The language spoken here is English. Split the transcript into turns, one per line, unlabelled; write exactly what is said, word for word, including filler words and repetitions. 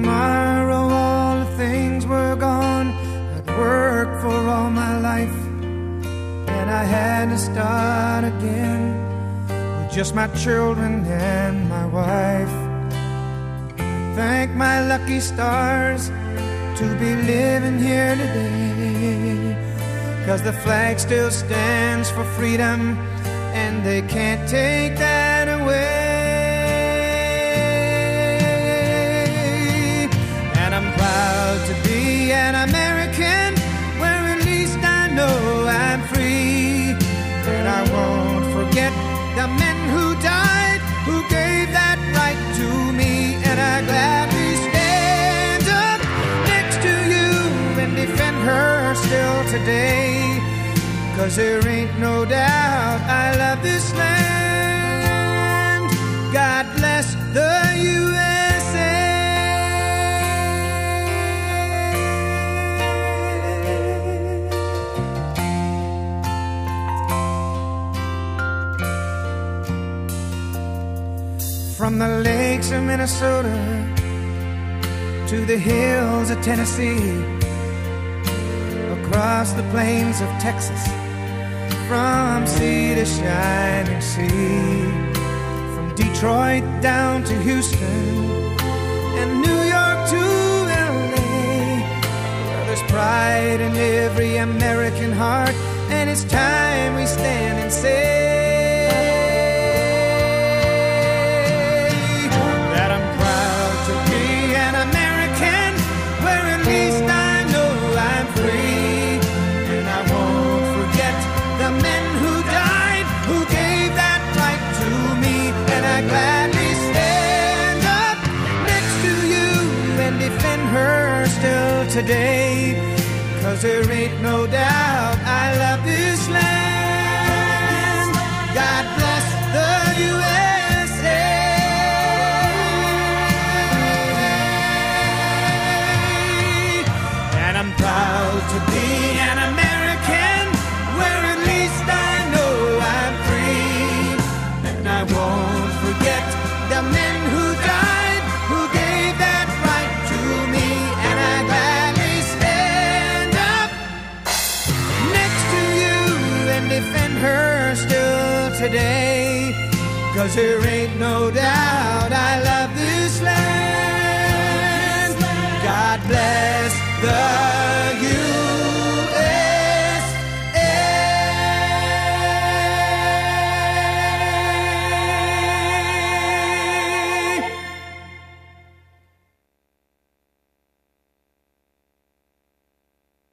tomorrow all the things were gone, I'd worked for all my life, and I had to start again with just my children and my wife. Thank my lucky stars to be living here today, 'cause the flag still stands for freedom, and they can't take that away. And I'm proud to be an American, where at least I know I'm free. And I won't forget the men who died, who gave that right to me. And I gladly stand up next to you and defend her still today, 'cause there ain't no doubt I love this land. God bless the U S A. From the lakes of Minnesota to the hills of Tennessee, across the plains of Texas, from sea to shining sea, from Detroit down to Houston and New York to L A, well, there's pride in every American heart, and it's time we stand and say that I'm proud to be an American, where at least I know I'm free. And I won't forget the men who died, who gave that right to me. And I gladly stand up next to you and defend her still today, 'cause there ain't no doubt I love this land. God bless the U S A. And I'm proud to be an American, where at least I know I'm free. And I won't forget the men who died, who gave that right to me. And I gladly stand up next to you and defend her still today, 'cause there ain't no doubt I love this land. God bless the